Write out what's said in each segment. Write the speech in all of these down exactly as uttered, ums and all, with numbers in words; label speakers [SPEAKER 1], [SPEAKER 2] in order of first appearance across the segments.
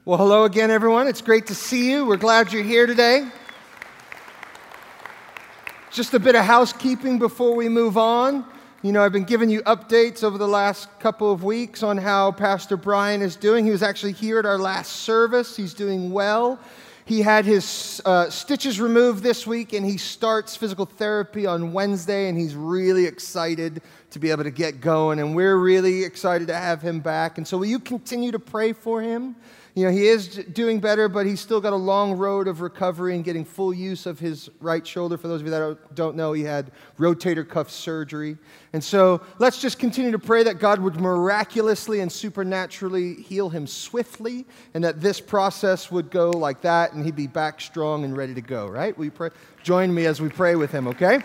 [SPEAKER 1] Well, hello again, everyone. It's great to see you. We're glad you're here today. Just a bit of housekeeping before we move on. You know, I've been giving you updates over the last couple of weeks on how Pastor Brian is doing. He was actually here at our last service. He's doing well. He had his uh, stitches removed this week, and he starts physical therapy on Wednesday, and he's really excited to be able to get going, and we're really excited to have him back. And so will you continue to pray for him? You know, he is doing better, but he's still got a long road of recovery and getting full use of his right shoulder. For those of you that don't know, he had rotator cuff surgery. And so let's just continue to pray that God would miraculously and supernaturally heal him swiftly, and that this process would go like that, and he'd be back strong and ready to go, right? Will you pray? Join me as we pray with him, okay?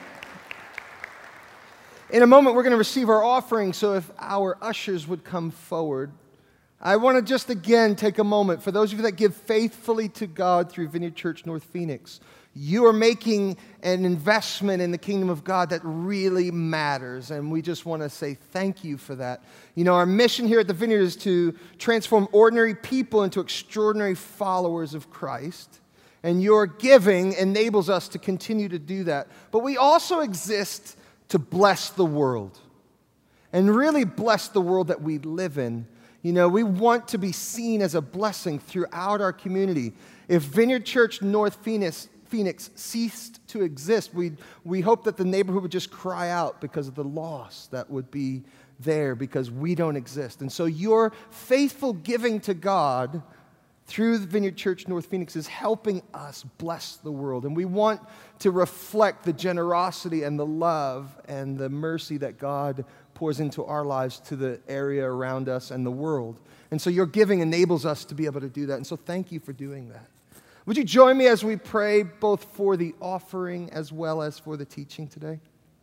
[SPEAKER 1] In a moment, we're going to receive our offering, so if our ushers would come forward. I want to just again take a moment. For those of you that give faithfully to God through Vineyard Church North Phoenix, you are making an investment in the kingdom of God that really matters, and we just want to say thank you for that. You know, our mission here at the Vineyard is to transform ordinary people into extraordinary followers of Christ, and your giving enables us to continue to do that. But we also exist to bless the world, and really bless the world that we live in. You know, we want to be seen as a blessing throughout our community. If Vineyard Church North Phoenix, Phoenix ceased to exist, we we hope that the neighborhood would just cry out because of the loss that would be there because we don't exist. And so your faithful giving to God through the Vineyard Church North Phoenix is helping us bless the world. And we want to reflect the generosity and the love and the mercy that God pours into our lives to the area around us and the world. And so your giving enables us to be able to do that. And so thank you for doing that. Would you join me as we pray both for the offering as well as for the teaching today?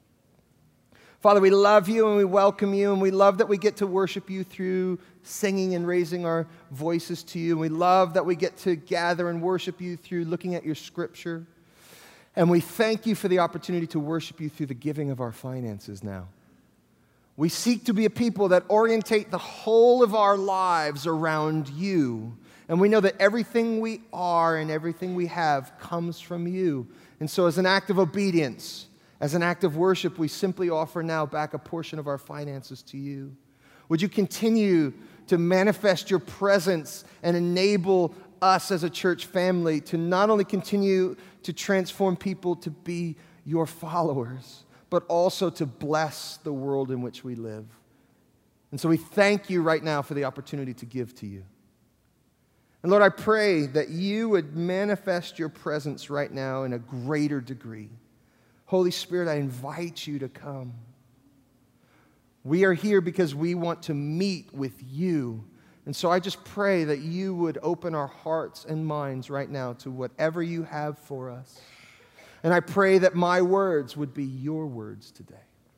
[SPEAKER 1] Father, we love you and we welcome you, and we love that we get to worship you through singing and raising our voices to you. And we love that we get to gather and worship you through looking at your scripture. And we thank you for the opportunity to worship you through the giving of our finances now. We seek to be a people that orientate the whole of our lives around you. And we know that everything we are and everything we have comes from you. And so as an act of obedience, as an act of worship, we simply offer now back a portion of our finances to you. Would you continue to manifest your presence and enable us as a church family to not only continue to transform people to be your followers, but also to bless the world in which we live. And so we thank you right now for the opportunity to give to you. And Lord, I pray that you would manifest your presence right now in a greater degree. Holy Spirit, I invite you to come. We are here because we want to meet with you. And so I just pray that you would open our hearts and minds right now to whatever you have for us. And I pray that my words would be your words today.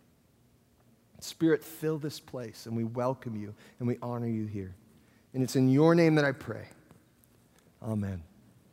[SPEAKER 1] Spirit, fill this place, and we welcome you, and we honor you here. And it's in your name that I pray. Amen.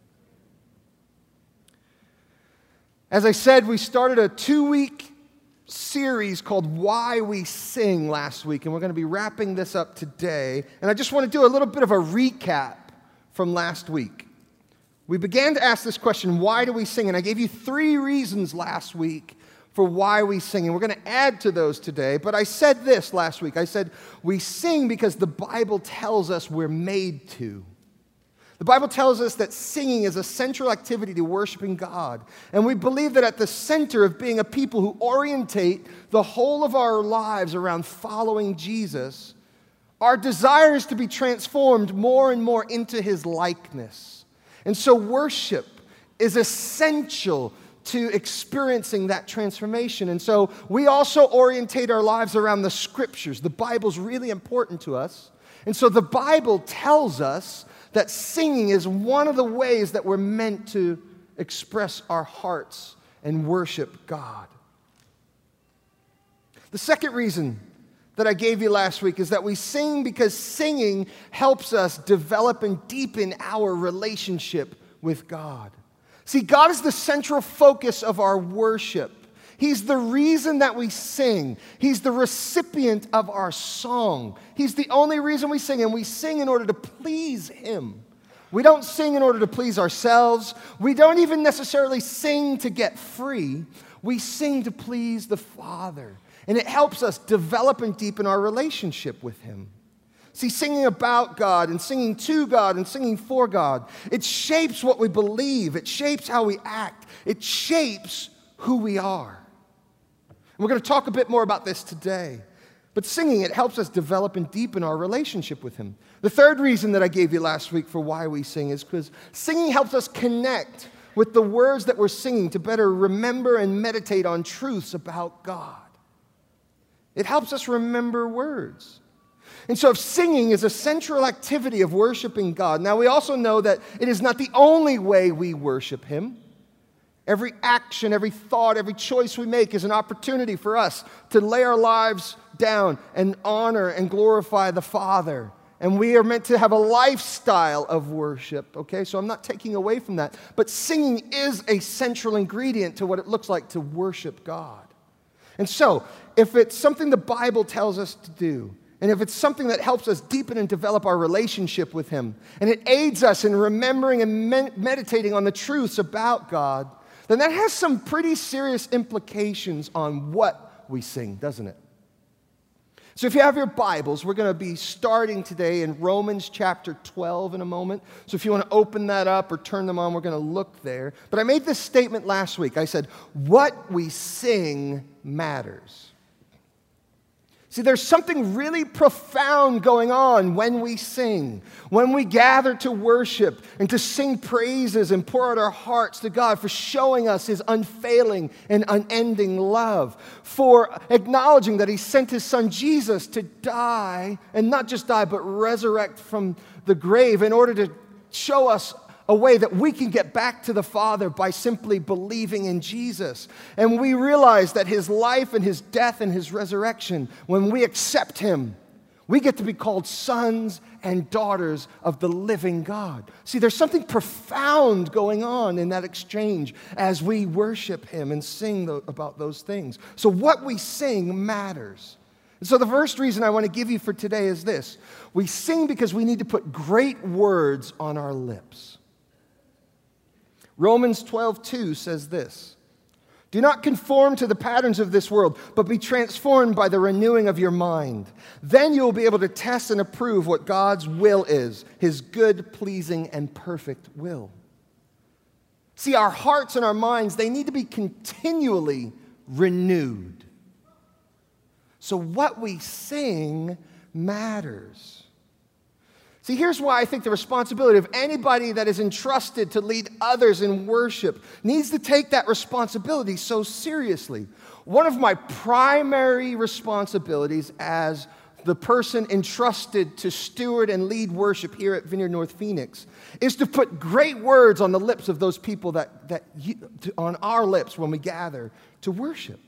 [SPEAKER 1] As I said, we started a two-week series called Why We Sing last week, and we're going to be wrapping this up today. And I just want to do a little bit of a recap from last week. We began to ask this question, why do we sing? And I gave you three reasons last week for why we sing. And we're going to add to those today. But I said this last week. I said, we sing because the Bible tells us we're made to. The Bible tells us that singing is a central activity to worshiping God. And we believe that at the center of being a people who orientate the whole of our lives around following Jesus, our desire is to be transformed more and more into his likeness. And so worship is essential to experiencing that transformation. And so we also orientate our lives around the scriptures. The Bible's really important to us. And so the Bible tells us that singing is one of the ways that we're meant to express our hearts and worship God. The second reason that I gave you last week is that we sing because singing helps us develop and deepen our relationship with God. See, God is the central focus of our worship. He's the reason that we sing. He's the recipient of our song. He's the only reason we sing, and we sing in order to please Him. We don't sing in order to please ourselves. We don't even necessarily sing to get free. We sing to please the Father. And it helps us develop and deepen our relationship with Him. See, singing about God and singing to God and singing for God, it shapes what we believe. It shapes how we act. It shapes who we are. And we're going to talk a bit more about this today. But singing, it helps us develop and deepen our relationship with Him. The third reason that I gave you last week for why we sing is because singing helps us connect with the words that we're singing to better remember and meditate on truths about God. It helps us remember words. And so if singing is a central activity of worshiping God, now we also know that it is not the only way we worship Him. Every action, every thought, every choice we make is an opportunity for us to lay our lives down and honor and glorify the Father. And we are meant to have a lifestyle of worship, okay? So I'm not taking away from that. But singing is a central ingredient to what it looks like to worship God. And so, if it's something the Bible tells us to do, and if it's something that helps us deepen and develop our relationship with Him, and it aids us in remembering and med- meditating on the truths about God, then that has some pretty serious implications on what we sing, doesn't it? So if you have your Bibles, we're going to be starting today in Romans chapter twelve in a moment. So if you want to open that up or turn them on, we're going to look there. But I made this statement last week. I said, what we sing matters. See, there's something really profound going on when we sing, when we gather to worship and to sing praises and pour out our hearts to God for showing us His unfailing and unending love, for acknowledging that He sent His Son Jesus to die, and not just die, but resurrect from the grave in order to show us a way that we can get back to the Father by simply believing in Jesus. And we realize that His life and His death and His resurrection, when we accept Him, we get to be called sons and daughters of the living God. See, there's something profound going on in that exchange as we worship Him and sing th- about those things. So what we sing matters. And so the first reason I want to give you for today is this. We sing because we need to put great words on our lips. Romans twelve two says this, do not conform to the patterns of this world, but be transformed by the renewing of your mind. Then you will be able to test and approve what God's will is, His good, pleasing, and perfect will. See, our hearts and our minds, they need to be continually renewed. So what we sing matters. See, here's why I think the responsibility of anybody that is entrusted to lead others in worship needs to take that responsibility so seriously. One of my primary responsibilities as the person entrusted to steward and lead worship here at Vineyard North Phoenix is to put great words on the lips of those people that, that you, to, on our lips when we gather to worship.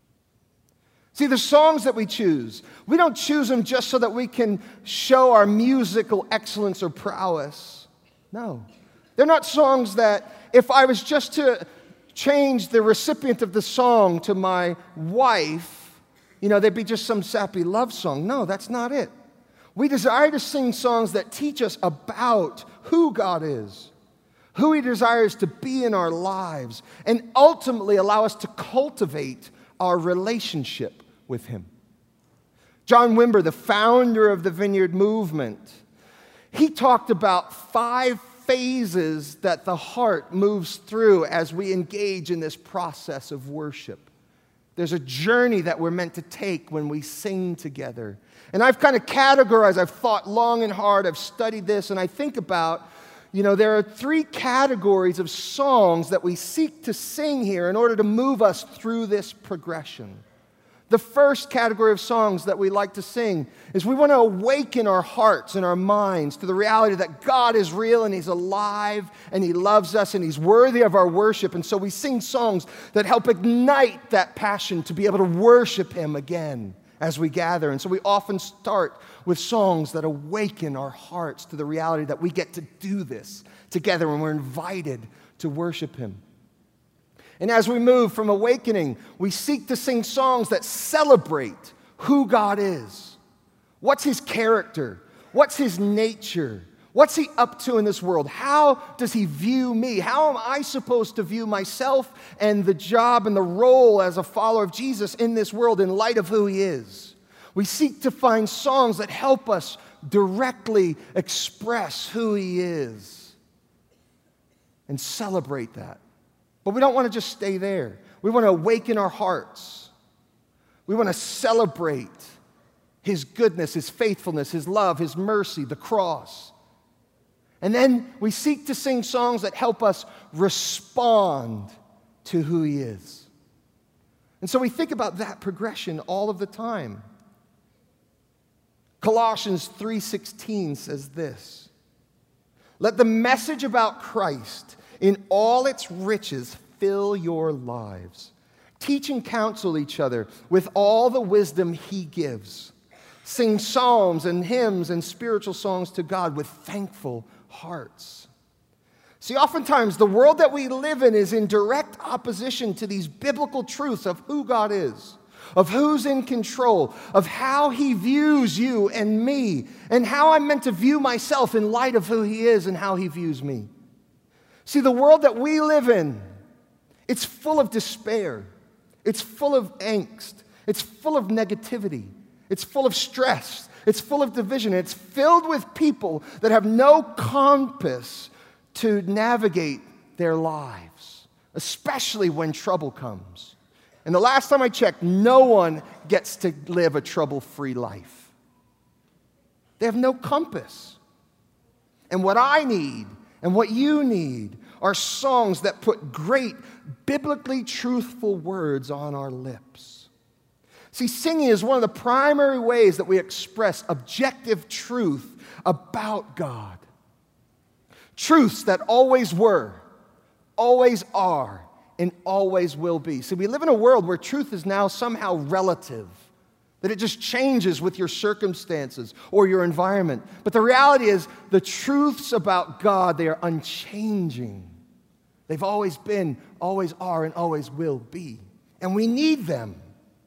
[SPEAKER 1] See, the songs that we choose, we don't choose them just so that we can show our musical excellence or prowess. No. They're not songs that if I was just to change the recipient of the song to my wife, you know, they'd be just some sappy love song. No, that's not it. We desire to sing songs that teach us about who God is, who He desires to be in our lives, and ultimately allow us to cultivate our relationship with Him. John Wimber, the founder of the Vineyard movement, he talked about five phases that the heart moves through as we engage in this process of worship. There's a journey that we're meant to take when we sing together. And I've kind of categorized, I've thought long and hard, I've studied this, and I think about, you know, there are three categories of songs that we seek to sing here in order to move us through this progression. The first category of songs that we like to sing is we want to awaken our hearts and our minds to the reality that God is real and He's alive and He loves us and He's worthy of our worship. And so we sing songs that help ignite that passion to be able to worship Him again as we gather. And so we often start with songs that awaken our hearts to the reality that we get to do this together when we're invited to worship Him. And as we move from awakening, we seek to sing songs that celebrate who God is. What's His character? What's His nature? What's he up to in this world? How does he view me? How am I supposed to view myself and the job and the role as a follower of Jesus in this world in light of who he is? We seek to find songs that help us directly express who he is and celebrate that. But we don't want to just stay there. We want to awaken our hearts. We want to celebrate his goodness, his faithfulness, his love, his mercy, the cross. And then we seek to sing songs that help us respond to who he is. And so we think about that progression all of the time. Colossians three sixteen says this: "Let the message about Christ in all its riches fill your lives. Teach and counsel each other with all the wisdom he gives. Sing psalms and hymns and spiritual songs to God with thankful hearts." See, oftentimes the world that we live in is in direct opposition to these biblical truths of who God is, of who's in control, of how he views you and me, and how I'm meant to view myself in light of who he is and how he views me. See, the world that we live in, it's full of despair. It's full of angst. It's full of negativity. It's full of stress. It's full of division. It's filled with people that have no compass to navigate their lives, especially when trouble comes. And the last time I checked, no one gets to live a trouble-free life. They have no compass. And what I need and what you need are songs that put great, biblically truthful words on our lips. See, singing is one of the primary ways that we express objective truth about God. Truths that always were, always are, and always will be. See, we live in a world where truth is now somehow relative, that it just changes with your circumstances or your environment. But the reality is, the truths about God, they are unchanging. They've always been, always are, and always will be. And we need them.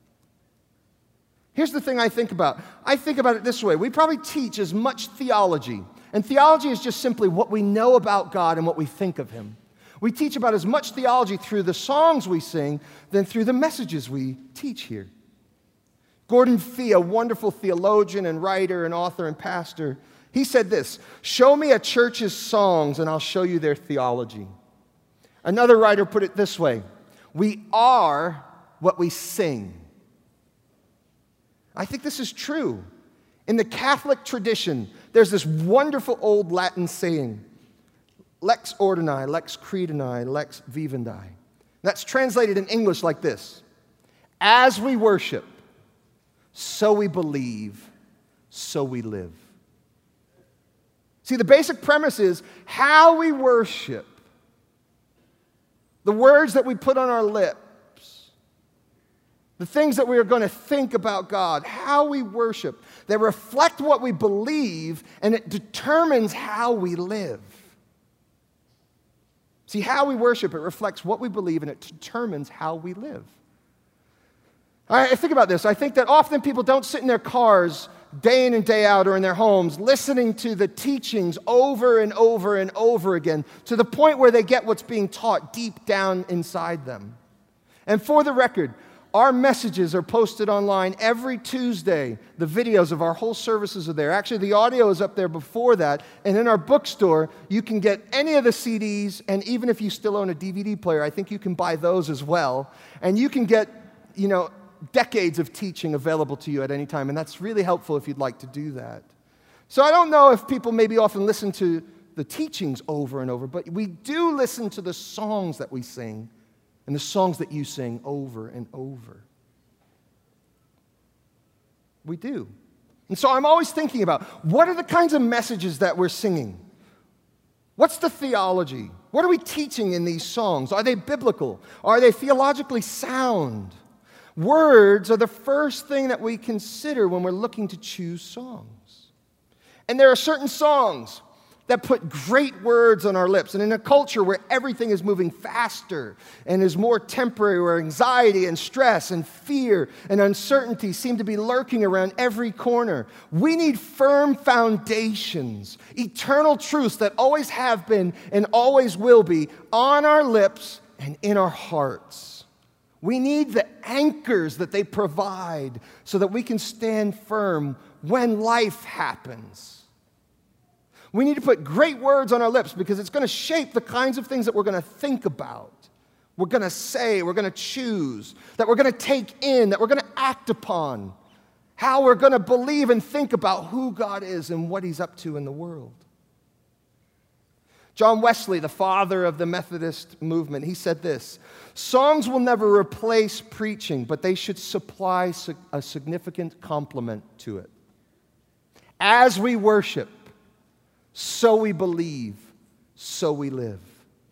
[SPEAKER 1] Here's the thing I think about. I think about it this way. We probably teach as much theology. And theology is just simply what we know about God and what we think of him. We teach about as much theology through the songs we sing than through the messages we teach here. Gordon Fee, a wonderful theologian and writer and author and pastor, he said this: "Show me a church's songs and I'll show you their theology." Another writer put it this way: "We are what we sing." I think this is true. In the Catholic tradition, there's this wonderful old Latin saying, "Lex ordini, lex credini, lex vivendi." That's translated in English like this: as we worship, so we believe, so we live. See, the basic premise is how we worship, the words that we put on our lips, the things that we are going to think about God, how we worship, they reflect what we believe, and it determines how we live. See, how we worship, it reflects what we believe, and it determines how we live. I think about this. I think that often people don't sit in their cars day in and day out or in their homes listening to the teachings over and over and over again to the point where they get what's being taught deep down inside them. And for the record, our messages are posted online every Tuesday. The videos of our whole services are there. Actually, the audio is up there before that. And in our bookstore, you can get any of the C Ds, and even if you still own a D V D player, I think you can buy those as well. And you can get, you know, decades of teaching available to you at any time, and that's really helpful if you'd like to do that. So I don't know if people maybe often listen to the teachings over and over, but we do listen to the songs that we sing and the songs that you sing over and over. We do. And so I'm always thinking about, what are the kinds of messages that we're singing? What's the theology? What are we teaching in these songs? Are they biblical? Are they theologically sound? Words are the first thing that we consider when we're looking to choose songs. And there are certain songs that put great words on our lips. And in a culture where everything is moving faster and is more temporary, where anxiety and stress and fear and uncertainty seem to be lurking around every corner, we need firm foundations, eternal truths that always have been and always will be on our lips and in our hearts. We need the anchors that they provide so that we can stand firm when life happens. We need to put great words on our lips because it's going to shape the kinds of things that we're going to think about, we're going to say, we're going to choose, that we're going to take in, that we're going to act upon, how we're going to believe and think about who God is and what He's up to in the world. John Wesley, the father of the Methodist movement, he said this: songs will never replace preaching, but they should supply a significant complement to it. As we worship, so we believe, so we live.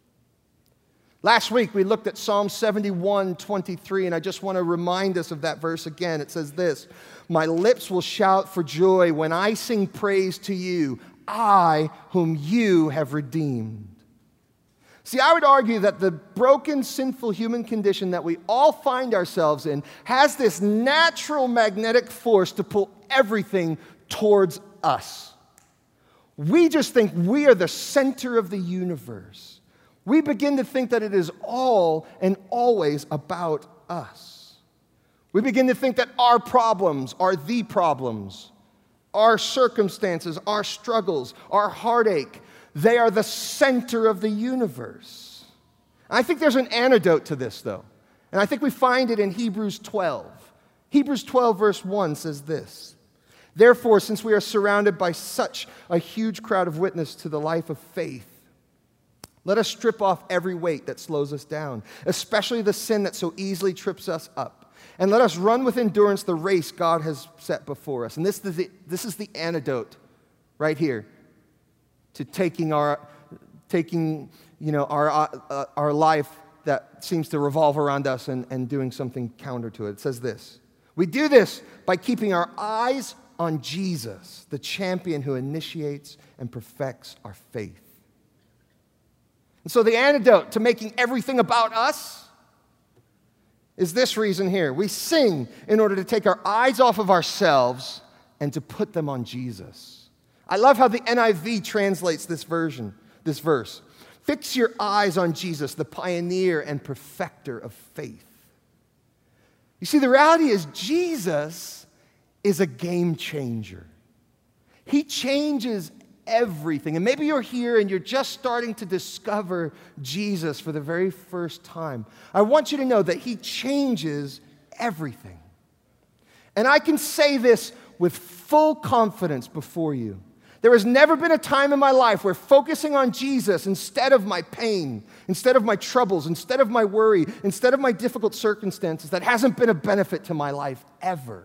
[SPEAKER 1] Last week we looked at Psalm seventy-one twenty-three, and I just want to remind us of that verse again. It says this: my lips will shout for joy when I sing praise to you, I whom you have redeemed. See, I would argue that the broken, sinful human condition that we all find ourselves in has this natural magnetic force to pull everything towards us. We just think we are the center of the universe. We begin to think that it is all and always about us. We begin to think that our problems are the problems. Our circumstances, our struggles, our heartache, they are the center of the universe. I think there's an antidote to this, though. And I think we find it in Hebrews twelve. Hebrews twelve, verse one says this: therefore, since we are surrounded by such a huge crowd of witnesses to the life of faith, let us strip off every weight that slows us down, especially the sin that so easily trips us up. And let us run with endurance the race God has set before us. And this is the, this is the antidote right here to taking our, taking, you know, our, uh, our life that seems to revolve around us and, and doing something counter to it. It says this: we do this by keeping our eyes on Jesus, the champion who initiates and perfects our faith. And so the antidote to making everything about us is this reason here. We sing in order to take our eyes off of ourselves and to put them on Jesus. I love how the N I V translates this version, this verse. Fix your eyes on Jesus, the pioneer and perfecter of faith. You see, the reality is Jesus is a game changer. He changes everything. And maybe you're here and you're just starting to discover Jesus for the very first time. I want you to know that He changes everything. And I can say this with full confidence before you. There has never been a time in my life where focusing on Jesus instead of my pain, instead of my troubles, instead of my worry, instead of my difficult circumstances, that hasn't been a benefit to my life ever.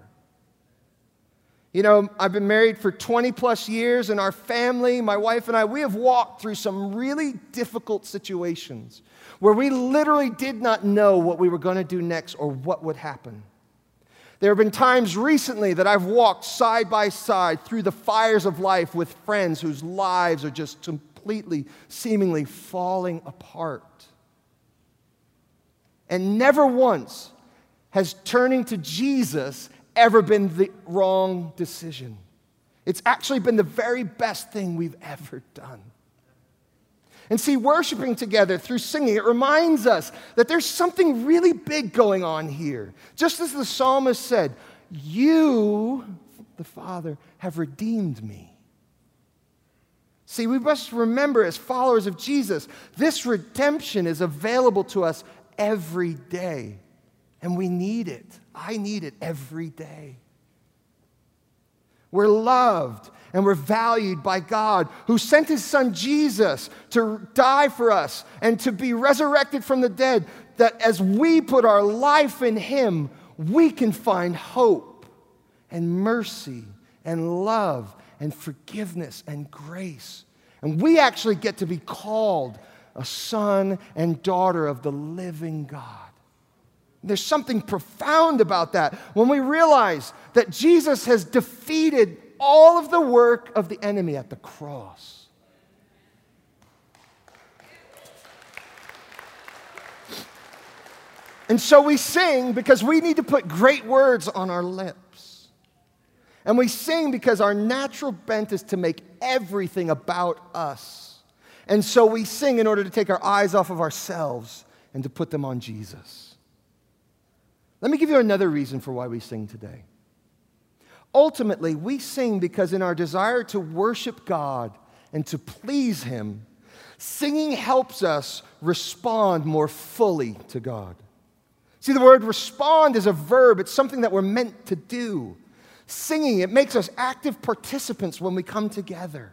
[SPEAKER 1] You know, I've been married for twenty plus years, and our family, my wife and I, we have walked through some really difficult situations where we literally did not know what we were going to do next or what would happen. There have been times recently that I've walked side by side through the fires of life with friends whose lives are just completely, seemingly falling apart. And never once has turning to Jesus ever been the wrong decision. It's actually been the very best thing we've ever done. And see, worshiping together through singing, it reminds us that there's something really big going on here. Just as the psalmist said, you, the Father, have redeemed me. See, we must remember as followers of Jesus, this redemption is available to us every day. And we need it. I need it every day. We're loved and we're valued by God, who sent His Son Jesus to die for us and to be resurrected from the dead, that as we put our life in Him, we can find hope and mercy and love and forgiveness and grace. And we actually get to be called a son and daughter of the living God. There's something profound about that when we realize that Jesus has defeated all of the work of the enemy at the cross. And so we sing because we need to put great words on our lips. And we sing because our natural bent is to make everything about us. And so we sing in order to take our eyes off of ourselves and to put them on Jesus. Let me give you another reason for why we sing today. Ultimately, we sing because in our desire to worship God and to please Him, singing helps us respond more fully to God. See, the word respond is a verb. It's something that we're meant to do. Singing, it makes us active participants when we come together.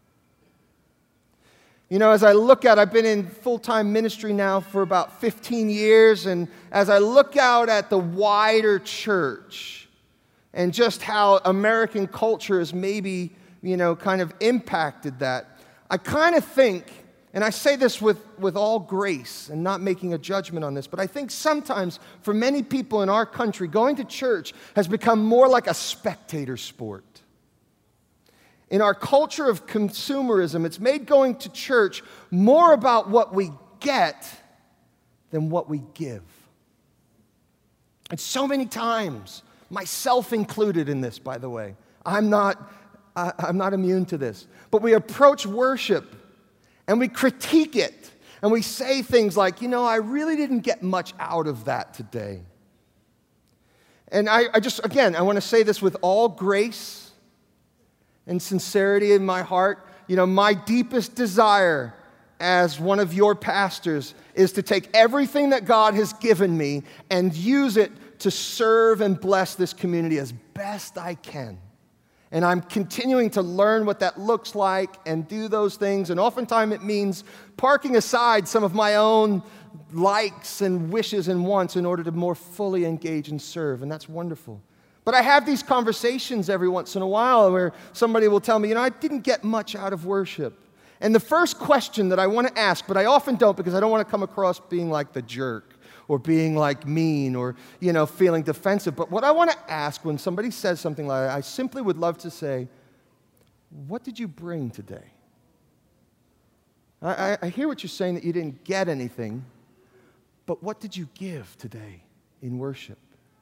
[SPEAKER 1] You know, as I look out, I've been in full-time ministry now for about fifteen years, and as I look out at the wider church and just how American culture has maybe, you know, kind of impacted that, I kind of think, and I say this with, with all grace and not making a judgment on this, but I think sometimes for many people in our country, going to church has become more like a spectator sport. In our culture of consumerism, it's made going to church more about what we get than what we give. And so many times, myself included in this, by the way, I'm not, I, I'm not immune to this, but we approach worship and we critique it, and we say things like, you know, I really didn't get much out of that today. And I, I just, again, I want to say this with all grace and sincerity in my heart. You know, my deepest desire as one of your pastors is to take everything that God has given me and use it to serve and bless this community as best I can. And I'm continuing to learn what that looks like and do those things. And oftentimes it means parking aside some of my own likes and wishes and wants in order to more fully engage and serve. And that's wonderful. But I have these conversations every once in a while where somebody will tell me, you know, I didn't get much out of worship. And the first question that I want to ask, but I often don't because I don't want to come across being like the jerk or being like mean or, you know, feeling defensive. But what I want to ask when somebody says something like that, I simply would love to say, what did you bring today? I, I, I hear what you're saying, that you didn't get anything, but what did you give today in worship?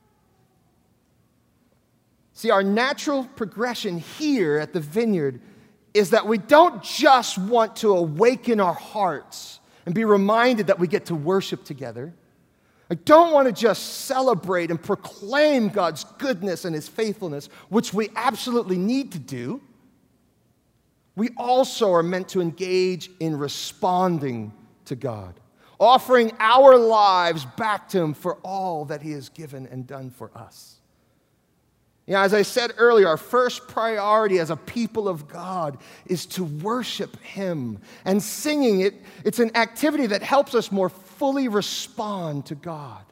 [SPEAKER 1] See, our natural progression here at the Vineyard is that we don't just want to awaken our hearts and be reminded that we get to worship together. I don't want to just celebrate and proclaim God's goodness and His faithfulness, which we absolutely need to do. We also are meant to engage in responding to God, offering our lives back to Him for all that He has given and done for us. You know, as I said earlier, our first priority as a people of God is to worship Him. And singing it, it's an activity that helps us more fully respond to God.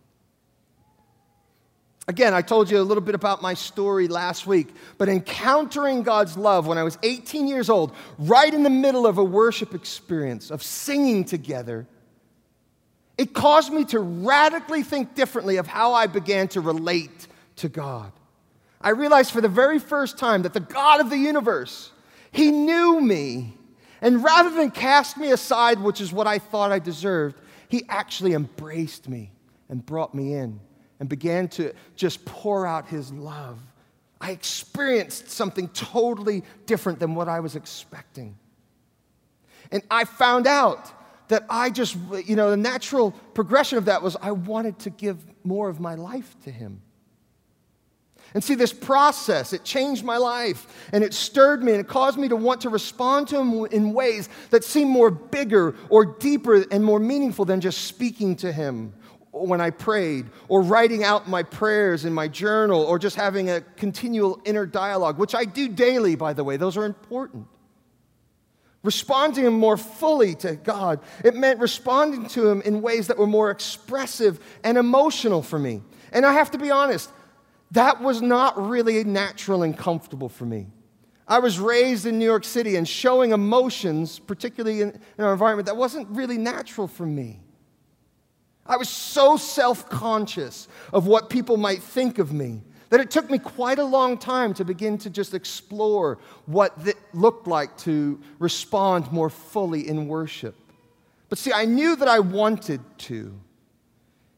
[SPEAKER 1] Again, I told you a little bit about my story last week, but encountering God's love when I was eighteen years old, right in the middle of a worship experience of singing together, it caused me to radically think differently of how I began to relate to God. I realized for the very first time that the God of the universe, He knew me. And rather than cast me aside, which is what I thought I deserved, He actually embraced me and brought me in and began to just pour out His love. I experienced something totally different than what I was expecting. And I found out that I just, you know, the natural progression of that was I wanted to give more of my life to Him. And see, this process, it changed my life, and it stirred me, and it caused me to want to respond to Him in ways that seemed more bigger or deeper and more meaningful than just speaking to Him when I prayed, or writing out my prayers in my journal, or just having a continual inner dialogue, which I do daily, by the way. Those are important. Responding to Him more fully to God, it meant responding to Him in ways that were more expressive and emotional for me. And I have to be honest, that was not really natural and comfortable for me. I was raised in New York City, and showing emotions, particularly in, in our environment, that wasn't really natural for me. I was so self-conscious of what people might think of me that it took me quite a long time to begin to just explore what it looked like to respond more fully in worship. But see, I knew that I wanted to.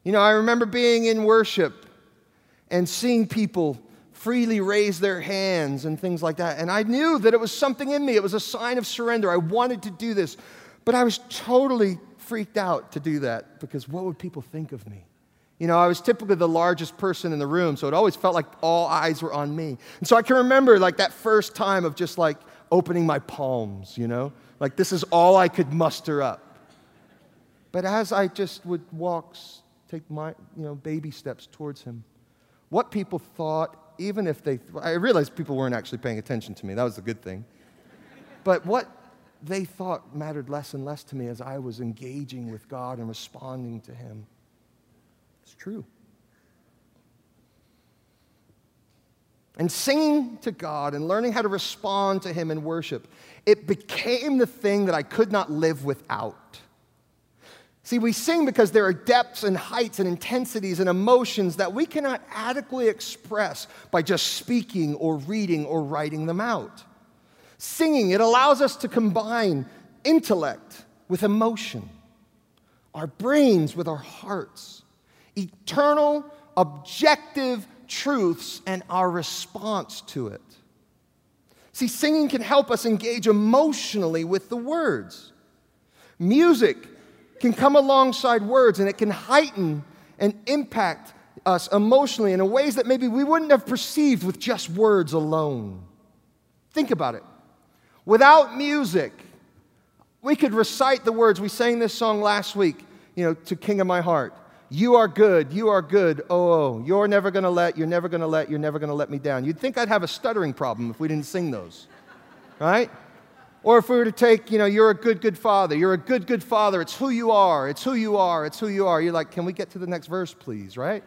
[SPEAKER 1] You know, I remember being in worship and seeing people freely raise their hands and things like that. And I knew that it was something in me. It was a sign of surrender. I wanted to do this. But I was totally freaked out to do that because what would people think of me? You know, I was typically the largest person in the room, so it always felt like all eyes were on me. And so I can remember like that first time of just like opening my palms, you know? Like this is all I could muster up. But as I just would walk, take my, you know, baby steps towards him, what people thought, even if they, I realized people weren't actually paying attention to me. That was a good thing. But what they thought mattered less and less to me as I was engaging with God and responding to him. It's true. And singing to God and learning how to respond to him in worship, it became the thing that I could not live without. See, we sing because there are depths and heights and intensities and emotions that we cannot adequately express by just speaking or reading or writing them out. Singing, it allows us to combine intellect with emotion, our brains with our hearts, eternal, objective truths and our response to it. See, singing can help us engage emotionally with the words. Music can come alongside words, and it can heighten and impact us emotionally in ways that maybe we wouldn't have perceived with just words alone. Think about it. Without music, we could recite the words. We sang this song last week, you know, to King of My Heart. You are good, you are good, oh, oh, you're never going to let, you're never going to let, you're never going to let me down. You'd think I'd have a stuttering problem if we didn't sing those, right? Or if we were to take, you know, you're a good, good father, you're a good, good father, it's who you are, it's who you are, it's who you are. You're like, can we get to the next verse, please, right?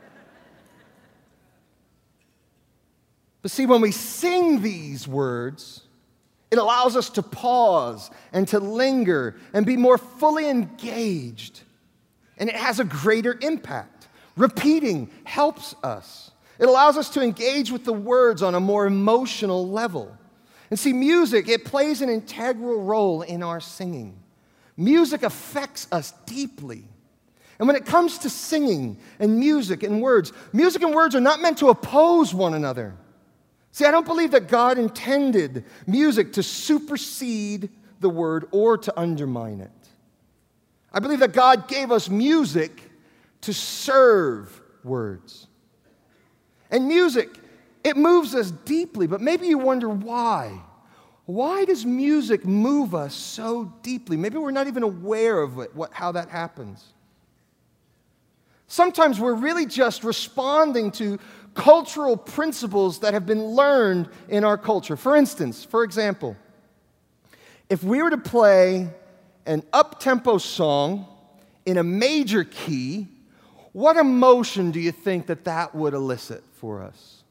[SPEAKER 1] But see, when we sing these words, it allows us to pause and to linger and be more fully engaged. And it has a greater impact. Repeating helps us. It allows us to engage with the words on a more emotional level. And see, music, it plays an integral role in our singing. Music affects us deeply. And when it comes to singing and music and words, music and words are not meant to oppose one another. See, I don't believe that God intended music to supersede the word or to undermine it. I believe that God gave us music to serve words. And music, it moves us deeply, but maybe you wonder why. Why does music move us so deeply? Maybe we're not even aware of it, what, how that happens. Sometimes we're really just responding to cultural principles that have been learned in our culture. For instance, for example, if we were to play an up-tempo song in a major key, what emotion do you think that that would elicit for us?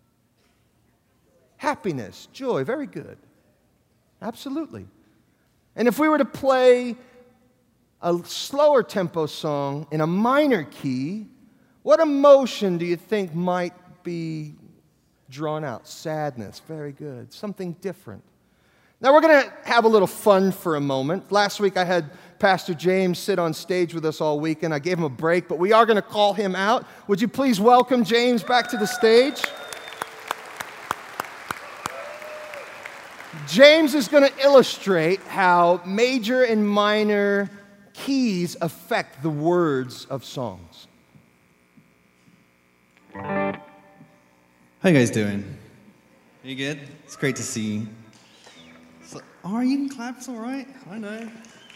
[SPEAKER 1] Happiness, joy, very good. Absolutely. And if we were to play a slower tempo song in a minor key, what emotion do you think might be drawn out? Sadness, very good. Something different. Now, we're going to have a little fun for a moment. Last week, I had Pastor James sit on stage with us all week, and I gave him a break, but we are going to call him out. Would you please welcome James back to the stage? James is going to illustrate how major and minor keys affect the words of songs.
[SPEAKER 2] How you guys doing? You good? It's great to see you. So, oh, you can clap, it's all right. I know.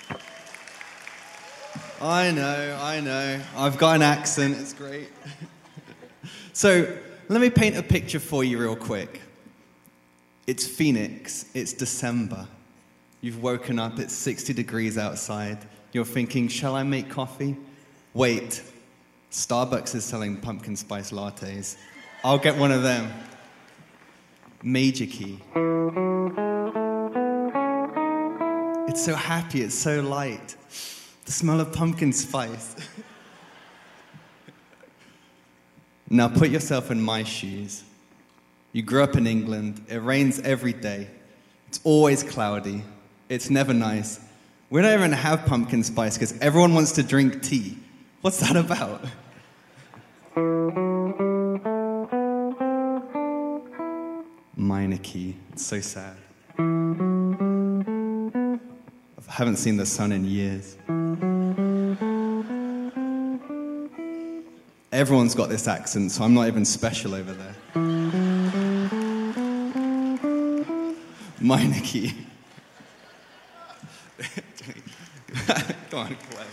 [SPEAKER 2] I know, I know. I've got an accent, it's great. So, let me paint a picture for you real quick. It's Phoenix, it's December. You've woken up, it's sixty degrees outside. You're thinking, shall I make coffee? Wait, Starbucks is selling pumpkin spice lattes. I'll get one of them. Major key. It's so happy, it's so light. The smell of pumpkin spice. Now put yourself in my shoes. You grew up in England. It rains every day. It's always cloudy. It's never nice. We don't even have pumpkin spice because everyone wants to drink tea. What's that about? Minor key. It's so sad. I haven't seen the sun in years. Everyone's got this accent, so I'm not even special over there. Minor key. Go on, clever.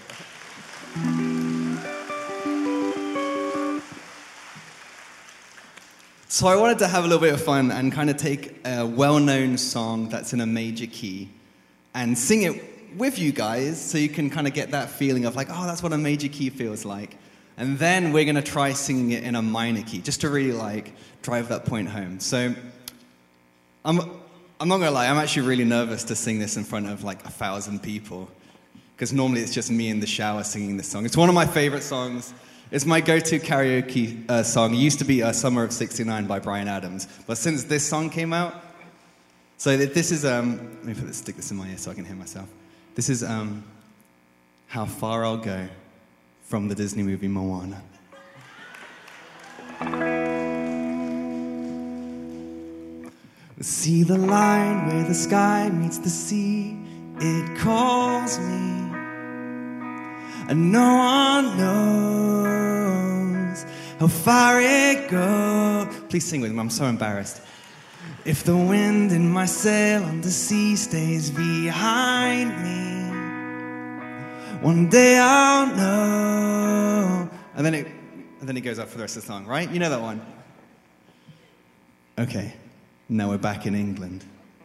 [SPEAKER 2] So I wanted to have a little bit of fun and kind of take a well-known song that's in a major key and sing it with you guys so you can kind of get that feeling of like, oh, that's what a major key feels like. And then we're going to try singing it in a minor key just to really like drive that point home. So I'm, I'm not going to lie, I'm actually really nervous to sing this in front of like a thousand people because normally it's just me in the shower singing this song. It's one of my favorite songs. It's my go-to karaoke uh, song. It used to be uh, Summer of sixty-nine by Bryan Adams. But since this song came out, so this is, um, let me put this, stick this in my ear so I can hear myself. This is um, How Far I'll Go from the Disney movie Moana. See the line where the sky meets the sea, it calls me. And no one knows how far it goes. Please sing with me, I'm so embarrassed. If the wind in my sail on the sea stays behind me, one day I'll know. And then it, and then it goes up for the rest of the song, right? You know that one? Okay, now we're back in England.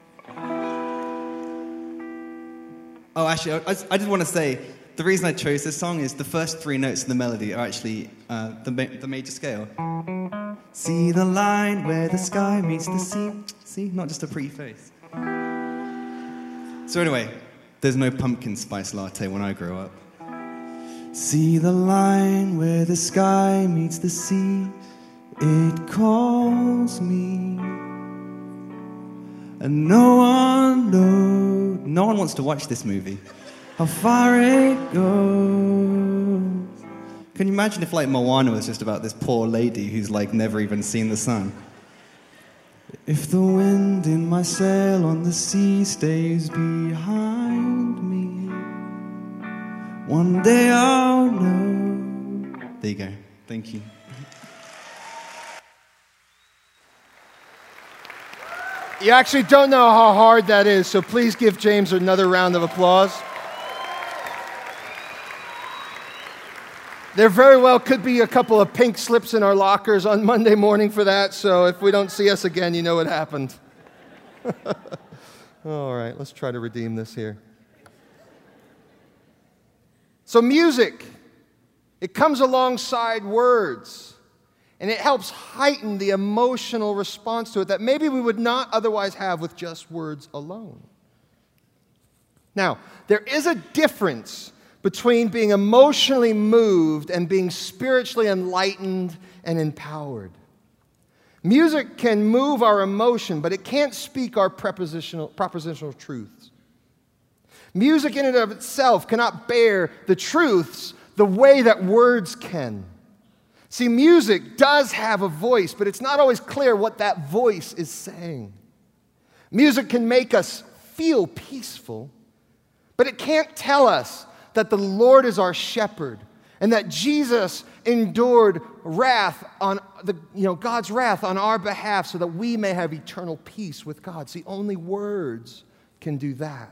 [SPEAKER 2] Oh, actually, I, I did want to say, the reason I chose this song is the first three notes of the melody are actually uh, the, ma- the major scale. See the line where the sky meets the sea. See, not just a pretty face. So anyway, there's no pumpkin spice latte when I grow up. See the line where the sky meets the sea. It calls me. And no one knows. No one wants to watch this movie. How far it goes. Can you imagine if, like, Moana was just about this poor lady who's, like, never even seen the sun? If the wind in my sail on the sea stays behind me, one day I'll know. There you go. Thank you.
[SPEAKER 1] You actually don't know how hard that is, so please give James another round of applause. There very well could be a couple of pink slips in our lockers on Monday morning for that, so if we don't see us again, you know what happened. All right, let's try to redeem this here. So music, it comes alongside words, and it helps heighten the emotional response to it that maybe we would not otherwise have with just words alone. Now, there is a difference between being emotionally moved and being spiritually enlightened and empowered. Music can move our emotion, but it can't speak our prepositional, propositional truths. Music in and of itself cannot bear the truths the way that words can. See, music does have a voice, but it's not always clear what that voice is saying. Music can make us feel peaceful, but it can't tell us that the Lord is our shepherd and that Jesus endured wrath on the, you know, God's wrath on our behalf so that we may have eternal peace with God. See, only words can do that.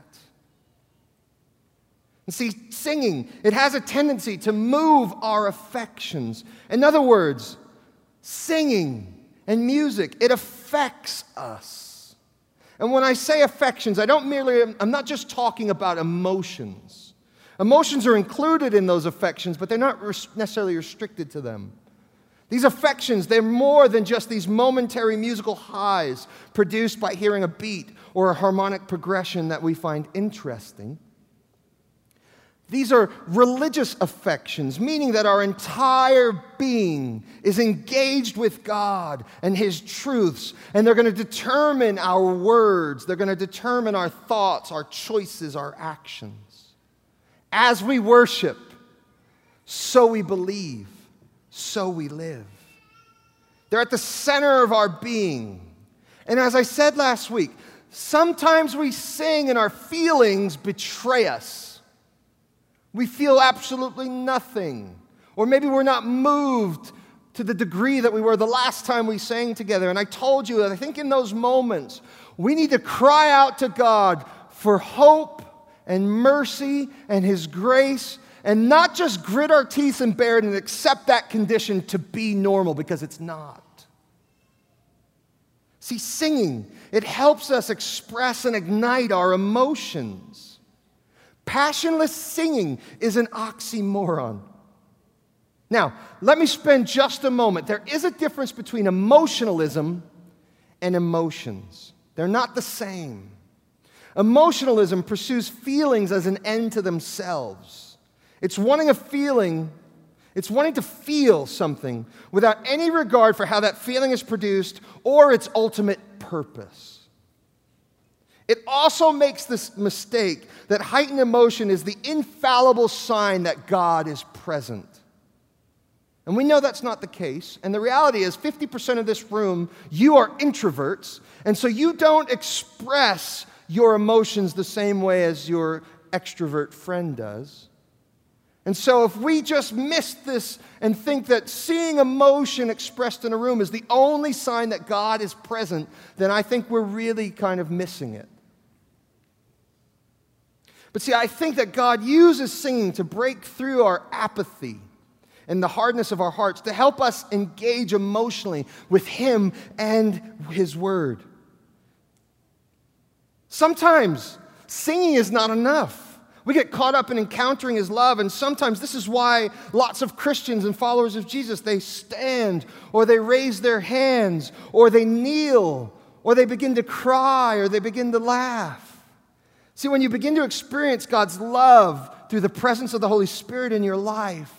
[SPEAKER 1] And see, singing, it has a tendency to move our affections. In other words, singing and music, it affects us. And when I say affections, I don't merely, I'm not just talking about emotions. Emotions are included in those affections, but they're not necessarily restricted to them. These affections, they're more than just these momentary musical highs produced by hearing a beat or a harmonic progression that we find interesting. These are religious affections, meaning that our entire being is engaged with God and His truths, and they're going to determine our words, they're going to determine our thoughts, our choices, our actions. As we worship, so we believe, so we live. They're at the center of our being. And as I said last week, sometimes we sing and our feelings betray us. We feel absolutely nothing. Or maybe we're not moved to the degree that we were the last time we sang together. And I told you that I think in those moments, we need to cry out to God for hope and mercy and His grace, and not just grit our teeth and bear it and accept that condition to be normal, because it's not. See, singing, it helps us express and ignite our emotions. Passionless singing is an oxymoron. Now, let me spend just a moment. There is a difference between emotionalism and emotions. They're not the same. Emotionalism pursues feelings as an end to themselves. It's wanting a feeling, it's wanting to feel something without any regard for how that feeling is produced or its ultimate purpose. It also makes this mistake that heightened emotion is the infallible sign that God is present. And we know that's not the case. And the reality is fifty percent of this room, you are introverts. And so you don't express your emotions the same way as your extrovert friend does. And so if we just miss this and think that seeing emotion expressed in a room is the only sign that God is present, then I think we're really kind of missing it. But see, I think that God uses singing to break through our apathy and the hardness of our hearts, to help us engage emotionally with Him and His Word. Sometimes singing is not enough. We get caught up in encountering His love, and sometimes this is why lots of Christians and followers of Jesus, they stand, or they raise their hands, or they kneel, or they begin to cry, or they begin to laugh. See, when you begin to experience God's love through the presence of the Holy Spirit in your life,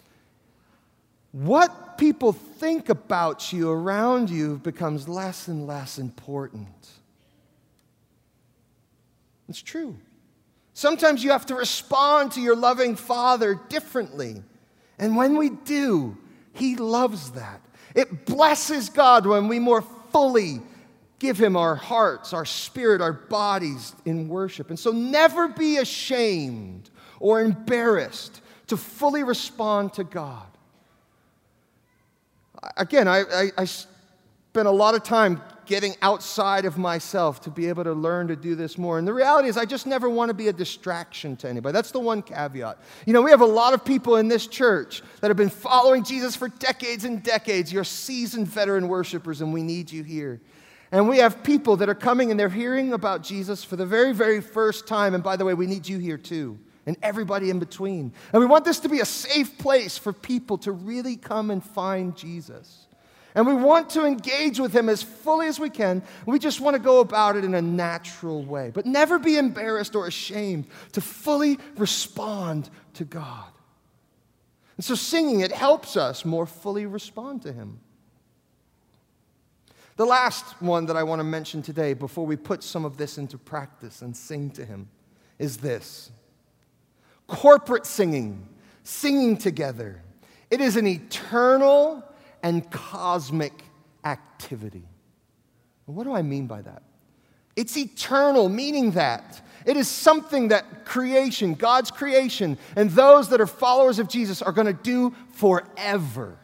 [SPEAKER 1] what people think about you around you becomes less and less important. It's true. Sometimes you have to respond to your loving Father differently. And when we do, He loves that. It blesses God when we more fully give Him our hearts, our spirit, our bodies in worship. And so never be ashamed or embarrassed to fully respond to God. Again, I, I, I spent a lot of time getting outside of myself to be able to learn to do this more. And the reality is I just never want to be a distraction to anybody. That's the one caveat. You know, we have a lot of people in this church that have been following Jesus for decades and decades. You're seasoned veteran worshipers, and we need you here. And we have people that are coming and they're hearing about Jesus for the very, very first time. And by the way, we need you here too, and everybody in between. And we want this to be a safe place for people to really come and find Jesus. And we want to engage with Him as fully as we can. We just want to go about it in a natural way. But never be embarrassed or ashamed to fully respond to God. And so singing, it helps us more fully respond to Him. The last one that I want to mention today before we put some of this into practice and sing to Him is this. Corporate singing, singing together. It is an eternal and cosmic activity. What do I mean by that? It's eternal, meaning that it is something that creation, God's creation, and those that are followers of Jesus are going to do forever.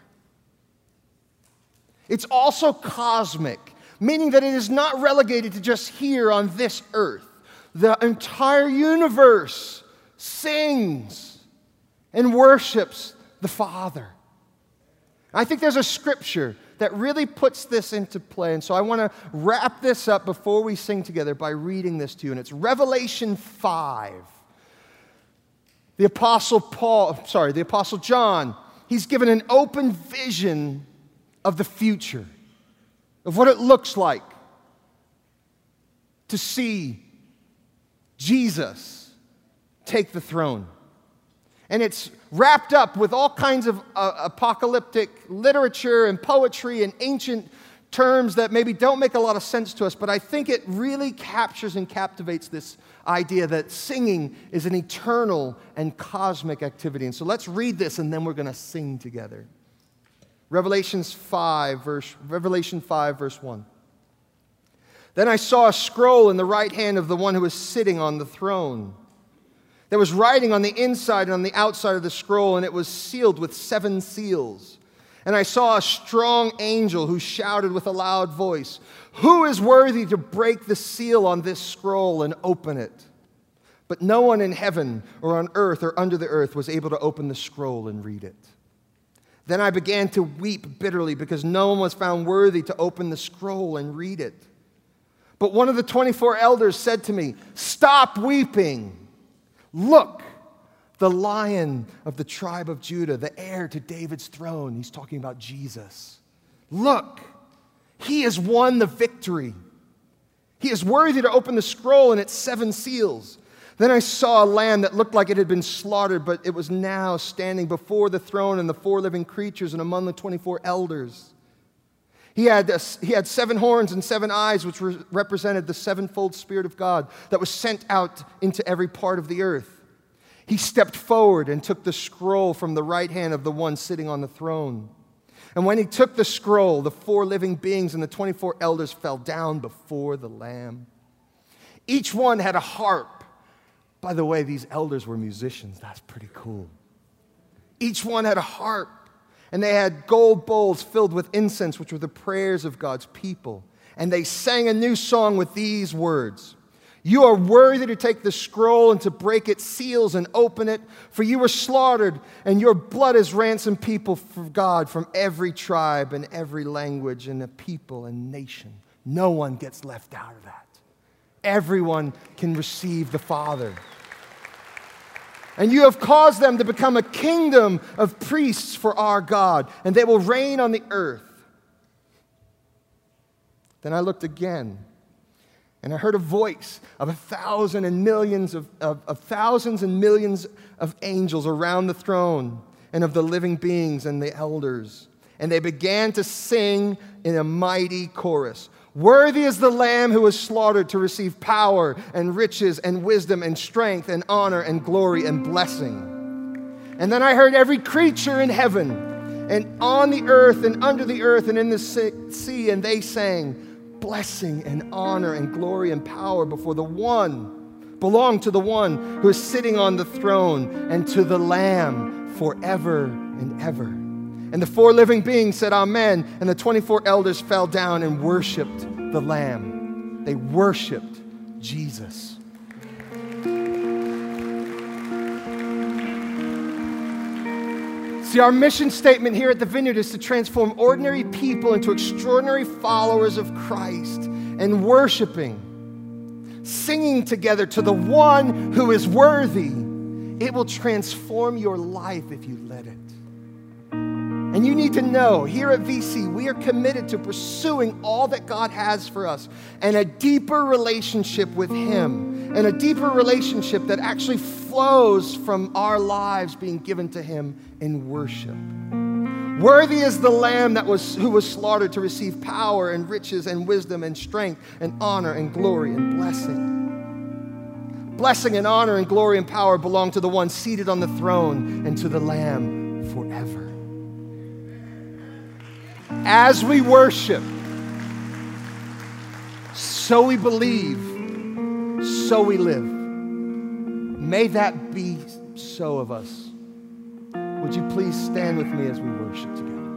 [SPEAKER 1] It's also cosmic, meaning that it is not relegated to just here on this earth. The entire universe sings and worships the Father. I think there's a scripture that really puts this into play. And so I want to wrap this up before we sing together by reading this to you. And it's Revelation five. The Apostle Paul, sorry, the Apostle John, he's given an open vision of the future, of what it looks like to see Jesus take the throne. And it's wrapped up with all kinds of uh, apocalyptic literature and poetry and ancient terms that maybe don't make a lot of sense to us, but I think it really captures and captivates this idea that singing is an eternal and cosmic activity. And so let's read this, and then we're going to sing together. Revelations five, verse, Revelation five, verse one. Then I saw a scroll in the right hand of the one who was sitting on the throne. There was writing on the inside and on the outside of the scroll, and it was sealed with seven seals. And I saw a strong angel who shouted with a loud voice, "Who is worthy to break the seal on this scroll and open it?" But no one in heaven or on earth or under the earth was able to open the scroll and read it. Then I began to weep bitterly because no one was found worthy to open the scroll and read it. But one of the twenty-four elders said to me, "Stop weeping. Look, the Lion of the tribe of Judah, the heir to David's throne." He's talking about Jesus. "Look, he has won the victory. He is worthy to open the scroll and its seven seals." Then I saw a lamb that looked like it had been slaughtered, but it was now standing before the throne and the four living creatures and among the twenty-four elders. He had, a, he had seven horns and seven eyes, which re- represented the sevenfold Spirit of God that was sent out into every part of the earth. He stepped forward and took the scroll from the right hand of the one sitting on the throne. And when he took the scroll, the four living beings and the twenty-four elders fell down before the Lamb. Each one had a harp. By the way, these elders were musicians. That's pretty cool. Each one had a harp, and they had gold bowls filled with incense, which were the prayers of God's people. And they sang a new song with these words: "You are worthy to take the scroll and to break its seals and open it, for you were slaughtered, and your blood has ransomed people for God from every tribe and every language and a people and nation." No one gets left out of that. Everyone can receive the Father. "And you have caused them to become a kingdom of priests for our God, and they will reign on the earth." Then I looked again, and I heard a voice of a thousand and millions of, of, of thousands and millions of angels around the throne, and of the living beings and the elders. And they began to sing in a mighty chorus, "Worthy is the Lamb who was slaughtered to receive power and riches and wisdom and strength and honor and glory and blessing." And then I heard every creature in heaven and on the earth and under the earth and in the sea, and they sang, "Blessing and honor and glory and power before the one, belong to the one who is sitting on the throne and to the Lamb forever and ever." And the four living beings said, "Amen." And the twenty-four elders fell down and worshiped the Lamb. They worshiped Jesus. See, our mission statement here at the Vineyard is to transform ordinary people into extraordinary followers of Christ, and worshiping, singing together to the one who is worthy. It will transform your life if you let it. And you need to know, here at V C, we are committed to pursuing all that God has for us and a deeper relationship with Him, and a deeper relationship that actually flows from our lives being given to Him in worship. Worthy is the Lamb that was who was slaughtered to receive power and riches and wisdom and strength and honor and glory and blessing. Blessing and honor and glory and power belong to the one seated on the throne and to the Lamb forever. As we worship, so we believe, so we live. May that be so of us. Would you please stand with me as we worship together?